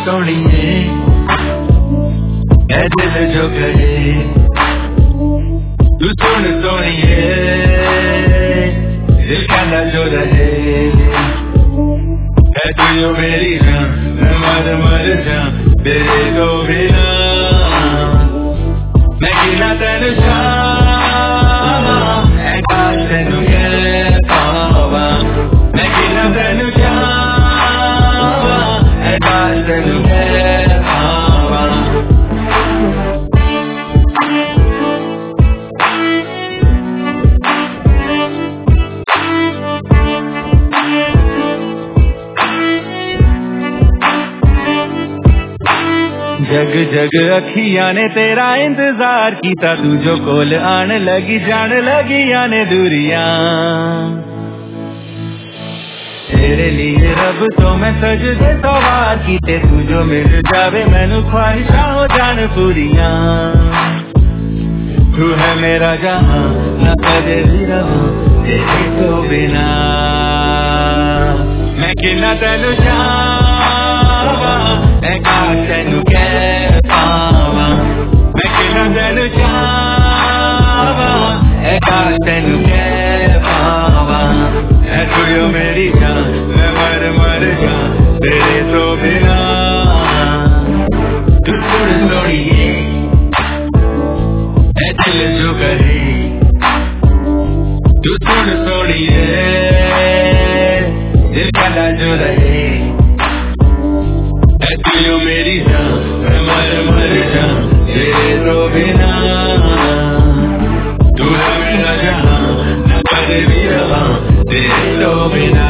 सोनिए ऐ दिल जो कहे तू सुन सोनिए दिल कहना जो रहे है तू जो मेरी जान मैं मर जाऊं तेरे को बिना मैं गिना तेनु चाहवा ऐ काश तेनु कह पावा मैं गिना तेनु चाहवा ऐ काश तेनु कह पावा जग जग अखियां ने तेरा इंतजार कीता तू जो कोल आन लगी जान लगी आने दूरियां तेरे लिए रब तो मैं सजदे सवार कीते तू जो मिल जावे मैनू ख्वाहिशां हो जान पूरियां तू है मेरा जहां न कदे भी रहूं तेरे तो बिना मैं किन्ना तेनू चाहवा ऐ काश तेनू कह पावा मैं किन्ना तेनू चाहवा ऐ काश तेनू कह पावा ऐ तू जो मेरी जान मैं मर जाऊं तेरे तो बिना तू सुन सोनिए ऐ दिल जो कहे तू सुन सोनिए दिल कहना जो रहे तू जो मेरी जान मैं मर जाऊं तेरे तो बिना तू है मेरा जहां न कदे भी रहा तेरे तो बिना